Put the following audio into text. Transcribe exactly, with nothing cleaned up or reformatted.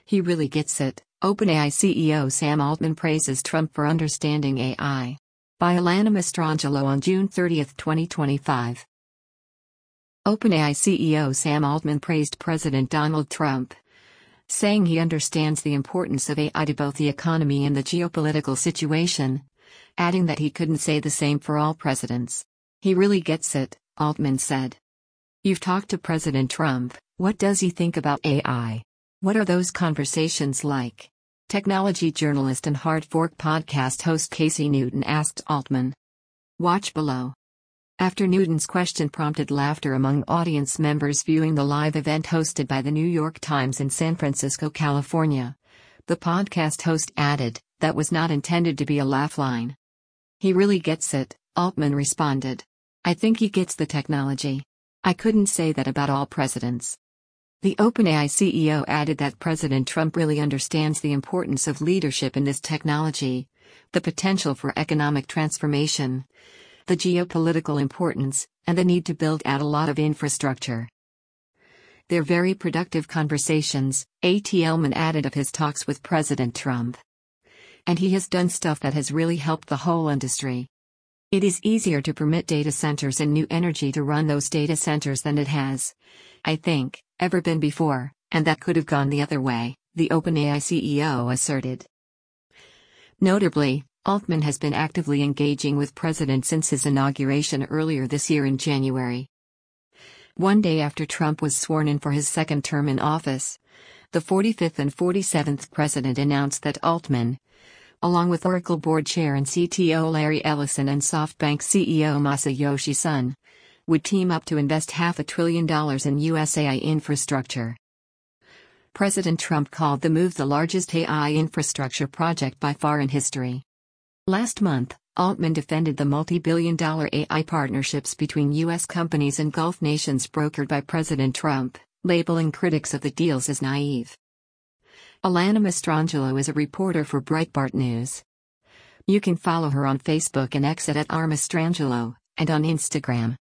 He really gets it. OpenAI C E O Sam Altman praises Trump for understanding A I. By Alana Mastrangelo on June thirtieth, twenty twenty-five. OpenAI C E O Sam Altman praised President Donald Trump, saying he understands the importance of A I to both the economy and the geopolitical situation, adding that he couldn't say the same for all presidents. He really gets it, Altman said. You've talked to President Trump. What does he think about A I? What are those conversations like? Technology journalist and Hard Fork podcast host Casey Newton asked Altman. Watch below. After Newton's question prompted laughter among audience members viewing the live event hosted by the New York Times in San Francisco, California, the podcast host added, "That was not intended to be a laugh line." He really gets it, Altman responded. I think he gets the technology. I couldn't say that about all presidents. The OpenAI C E O added that President Trump really understands the importance of leadership in this technology, the potential for economic transformation, the geopolitical importance, and the need to build out a lot of infrastructure. They're very productive conversations, A T Altman added of his talks with President Trump. And he has done stuff that has really helped the whole industry. It is easier to permit data centers and new energy to run those data centers than it has, I think, ever been before, and that could have gone the other way, the OpenAI C E O asserted. Notably, Altman has been actively engaging with President since his inauguration earlier this year in January. One day after Trump was sworn in for his second term in office, the forty-fifth and forty-seventh president announced that Altman, along with Oracle board chair and C T O Larry Ellison and SoftBank C E O Masayoshi Son, would team up to invest half a trillion dollars in U S A I infrastructure. President Trump called the move the largest A I infrastructure project by far in history. Last month, Altman defended the multi-billion dollar A I partnerships between U S companies and Gulf nations brokered by President Trump, labeling critics of the deals as naive. Alana Mastrangelo is a reporter for Breitbart News. You can follow her on Facebook and X at R Mastrangelo, and on Instagram.